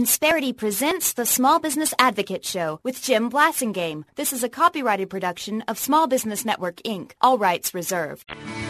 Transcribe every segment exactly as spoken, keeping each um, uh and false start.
Insperity presents the Small Business Advocate Show with Jim Blasingame. This is a copyrighted production of Small Business Network, Incorporated. All rights reserved.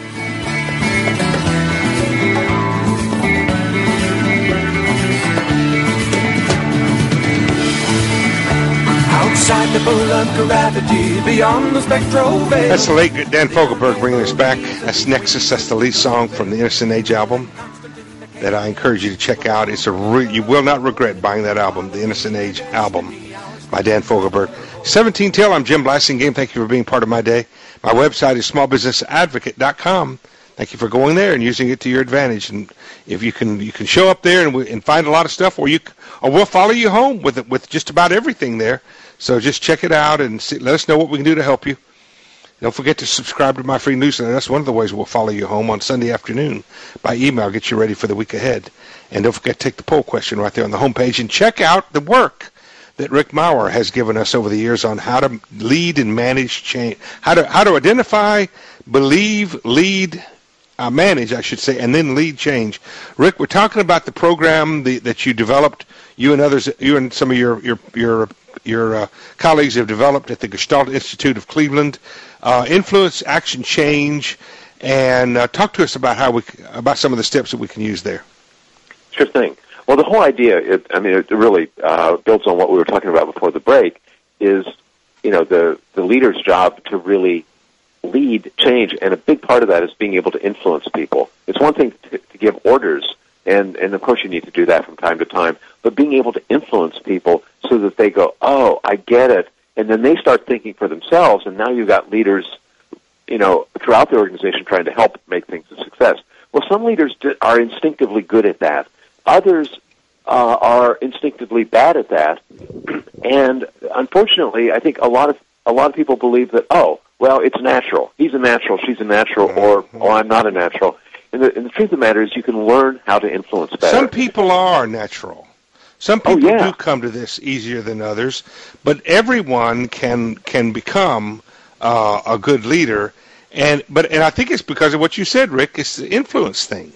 Outside the pull of gravity, beyond the spectral veil. That's the late Dan Fogelberg bringing us back. That's Nexus. That's the lead song from the Innocent Age album that I encourage you to check out. It's a re- you will not regret buying that album, the Innocent Age album by Dan Fogelberg. seventeen till, I'm Jim Blasingame. Thank you for being part of my day. My website is small business advocate dot com. Thank you for going there and using it to your advantage. And if you can, you can show up there and, we, and find a lot of stuff, or you, or we'll follow you home with it, with just about everything there. So just check it out and see, let us know what we can do to help you. Don't forget to subscribe to my free newsletter. That's one of the ways we'll follow you home on Sunday afternoon by email, get you ready for the week ahead. And don't forget to take the poll question right there on the homepage and check out the work that Rick Maurer has given us over the years on how to lead and manage change, how to how to identify, believe, lead, uh, manage, I should say, and then lead change. Rick, we're talking about the program the, that you developed, you and others, you and some of your your your your uh, colleagues have developed at the Gestalt Institute of Cleveland. Uh, influence, action, change, and uh, talk to us about how we about some of the steps that we can use there. Sure thing. Well, the whole idea, it, I mean, it really uh, builds on what we were talking about before the break. Is you know the the leader's job to really lead change, and a big part of that is being able to influence people. It's one thing to, to give orders, and and of course you need to do that from time to time, but being able to influence people so that they go, oh, I get it. And then they start thinking for themselves, and now you've got leaders, you know, throughout the organization trying to help make things a success. Well, some leaders are instinctively good at that. Others uh, are instinctively bad at that. And unfortunately, I think a lot of a lot of people believe that, oh, well, it's natural. He's a natural, she's a natural, or oh, I'm not a natural. And the, and the truth of the matter is, you can learn how to influence better. Some people are natural. Some people oh, yeah. do come to this easier than others, but everyone can can become uh, a good leader. And but and I think it's because of what you said, Rick. It's the influence thing.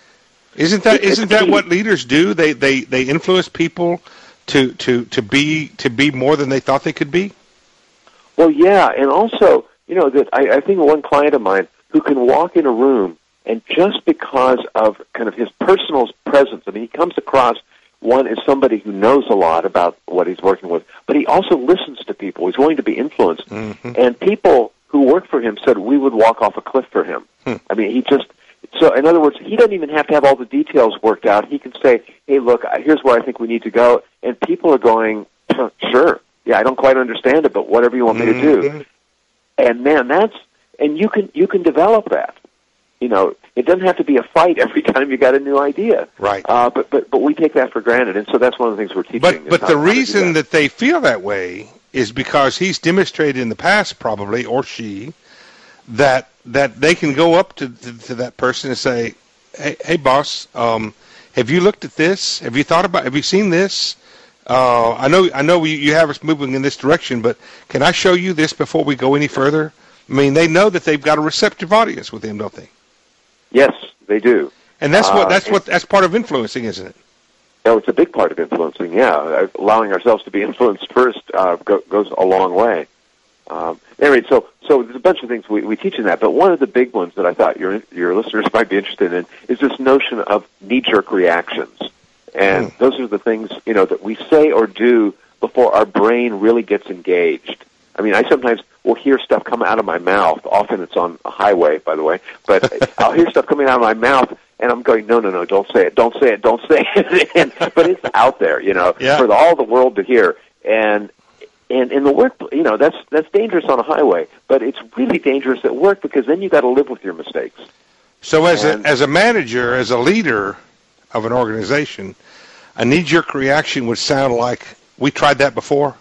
Isn't that isn't that what leaders do? They they, they influence people to, to, to be to be more than they thought they could be. Well, yeah, and also, you know, that I, I think of one client of mine who can walk in a room, and just because of kind of his personal presence, I mean, he comes across. One is somebody who knows a lot about what he's working with, but he also listens to people. He's willing to be influenced. Mm-hmm. And people who work for him said we would walk off a cliff for him. Hmm. I mean, he just, so in other words, he doesn't even have to have all the details worked out. He can say, hey, look, here's where I think we need to go. And people are going, sure, yeah, I don't quite understand it, but whatever you want me mm-hmm. to do. And man, that's, and you can, you can develop that. You know, it doesn't have to be a fight every time you got a new idea. Right. Uh, but, but but we take that for granted, and so that's one of the things we're teaching. But but how, the how reason that. that they feel that way is because he's demonstrated in the past, probably, or she, that that they can go up to to, to that person and say, "Hey, hey boss, um, have you looked at this? Have you thought about? Have you seen this? Uh, I know I know you, you have us moving in this direction, but can I show you this before we go any further?" I mean, they know that they've got a receptive audience with him, don't they? Yes, they do. And that's what uh, that's what that's part of influencing, isn't it? No, it's a big part of influencing. Yeah, allowing ourselves to be influenced first uh, go, goes a long way. Um, anyway, so so there's a bunch of things we, we teach in that, but one of the big ones that I thought your your listeners might be interested in is this notion of knee-jerk reactions, and mm. those are the things you know that we say or do before our brain really gets engaged. I mean, I sometimes will hear stuff come out of my mouth. Often it's on a highway, by the way. But I'll hear stuff coming out of my mouth, and I'm going, no, no, no, don't say it, don't say it, don't say it. and, but it's out there, you know, yeah. for the, all the world to hear. And and in the work, you know, that's that's dangerous on a highway, but it's really dangerous at work because then you got to live with your mistakes. So as and, a as a manager, as a leader of an organization, a knee-jerk reaction would sound like, we tried that before?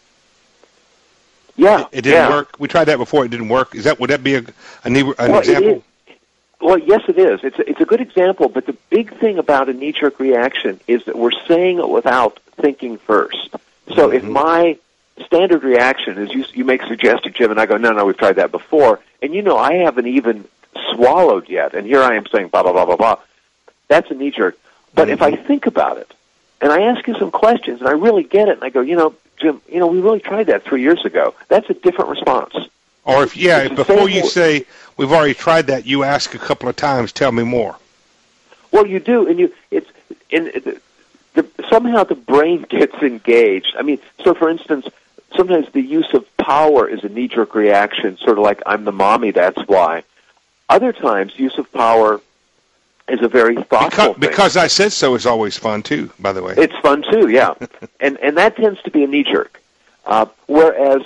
Yeah, it, it didn't yeah. work. We tried that before. It didn't work. Is that would that be a, a an well, example? Well, yes, it is. It's a, it's a good example. But the big thing about a knee-jerk reaction is that we're saying it without thinking first. So mm-hmm. if my standard reaction is you you make a suggestion, Jim, and I go, no, no, we've tried that before, and you know I haven't even swallowed yet, and here I am saying blah blah blah blah blah. That's a knee-jerk. But mm-hmm. if I think about it, and I ask you some questions, and I really get it, and I go, you know, Jim, you know, we really tried that three years ago. That's a different response. Or if, yeah, It's the before same you word. say, we've already tried that, you ask a couple of times, tell me more. Well, you do, and you it's in the, the, somehow the brain gets engaged. I mean, so for instance, sometimes the use of power is a knee-jerk reaction, sort of like I'm the mommy, that's why. Other times, use of power is a very thoughtful Because, thing. because I said so is always fun, too, by the way. It's fun too, yeah, and and that tends to be a knee-jerk. Uh, whereas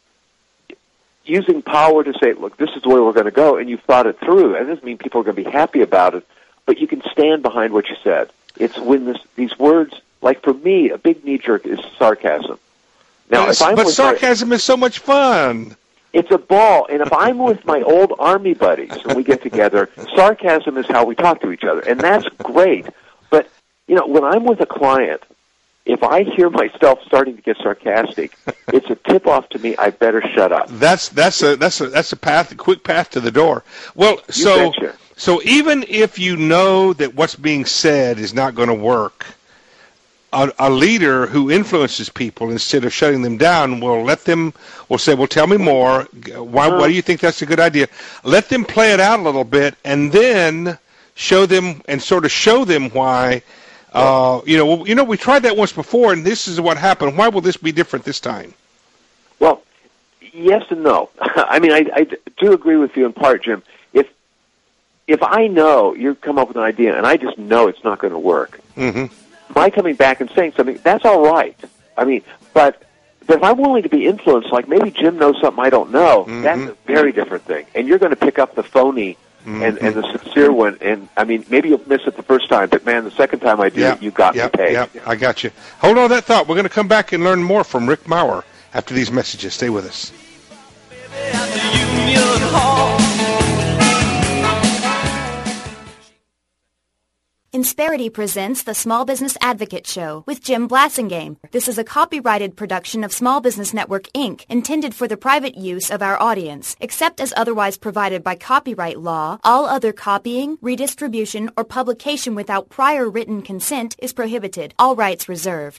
using power to say, look, this is the way we're going to go, and you've thought it through, and it doesn't mean people are going to be happy about it, but you can stand behind what you said. It's when this, these words, like for me, a big knee-jerk is sarcasm. Now, but if I'm but with sarcasm my, is so much fun. it's a ball, and if I'm with my old Army buddies and we get together, sarcasm is how we talk to each other, and that's great. But, you know, when I'm with a client, if I hear myself starting to get sarcastic, it's a tip-off to me, I better shut up. That's that's a that's a that's a path, a quick path to the door. Well, so betcha. so even if you know that what's being said is not going to work, a, a leader who influences people instead of shutting them down will let them will say, "Well, tell me more. Why why do you think that's a good idea?" Let them play it out a little bit, and then show them and sort of show them why. Uh, you know, well, you know, we tried that once before, and this is what happened. Why will this be different this time? Well, yes and no. I mean, I, I do agree with you in part, Jim. If if I know you've come up with an idea and I just know it's not going to work, Mm-hmm. my coming back and saying something, that's all right. I mean, but but if I'm willing to be influenced, like maybe Jim knows something I don't know, Mm-hmm. that's a very different thing. And you're going to pick up the phony and, and the sincere one. And, I mean, maybe you'll miss it the first time, but, man, the second time I do Yeah, it, you got yeah, me paid. yeah, I got you. Hold on to that thought. We're going to come back and learn more from Rick Maurer after these messages. Stay with us. Insperity presents the Small Business Advocate Show with Jim Blasingame. This is a copyrighted production of Small Business Network, Incorporated, intended for the private use of our audience. Except as otherwise provided by copyright law, all other copying, redistribution, or publication without prior written consent is prohibited. All rights reserved.